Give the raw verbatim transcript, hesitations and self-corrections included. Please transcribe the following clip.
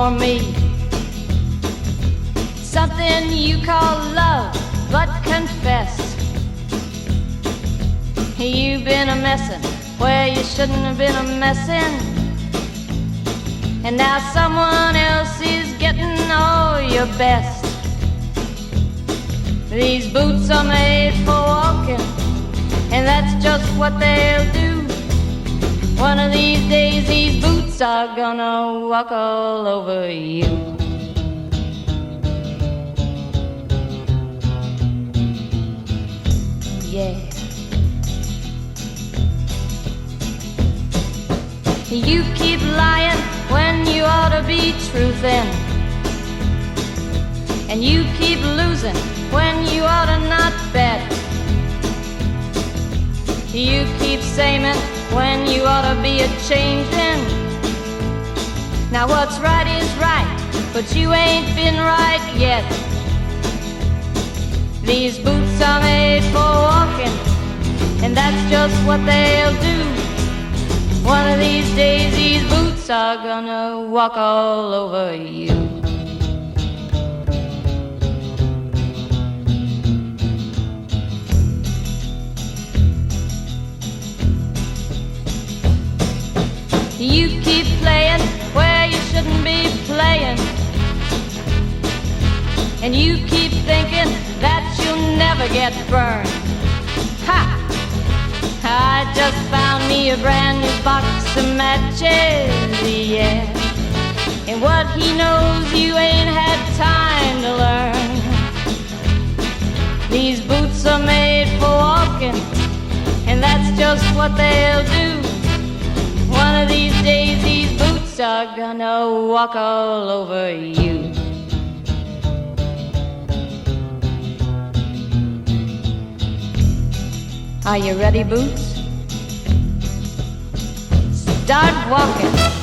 for me. Something you call love, but confess you've been a messin' where you shouldn't have been a messin'. And now someone else is getting all your best. These boots are made for walking, and that's just what they'll do. One of these days these boots are gonna walk all over you. Yeah. You keep lying when you ought to be truthin', and you keep losing when you ought to not bet. You keep saying when you ought to be a-changin'. Now what's right is right, but you ain't been right yet. These boots are made for walking, and that's just what they'll do. One of these days these boots are gonna walk all over you. You keep playing where you shouldn't be playing, and you keep thinking that you'll never get burned. Ha! I just found me a brand new box of matches, yeah. And what he knows you ain't had time to learn. These boots are made for walking, and that's just what they'll do. One of these days these boots are gonna walk all over you. Are you ready, Boots? Start walking.